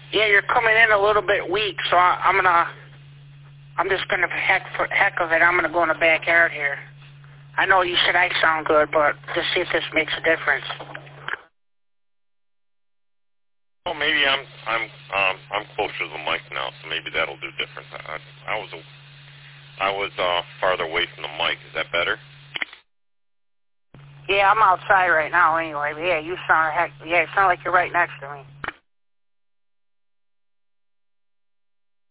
Yeah, you're coming in a little bit weak, so I'm just gonna heck of it, I'm gonna go in the backyard here. I know you said I sound good, but just see if this makes a difference. Well, maybe I'm closer to the mic now, so maybe that'll do difference. I was farther away from the mic. Is that better? Yeah, I'm outside right now anyway. But yeah, you sound like you're right next to me.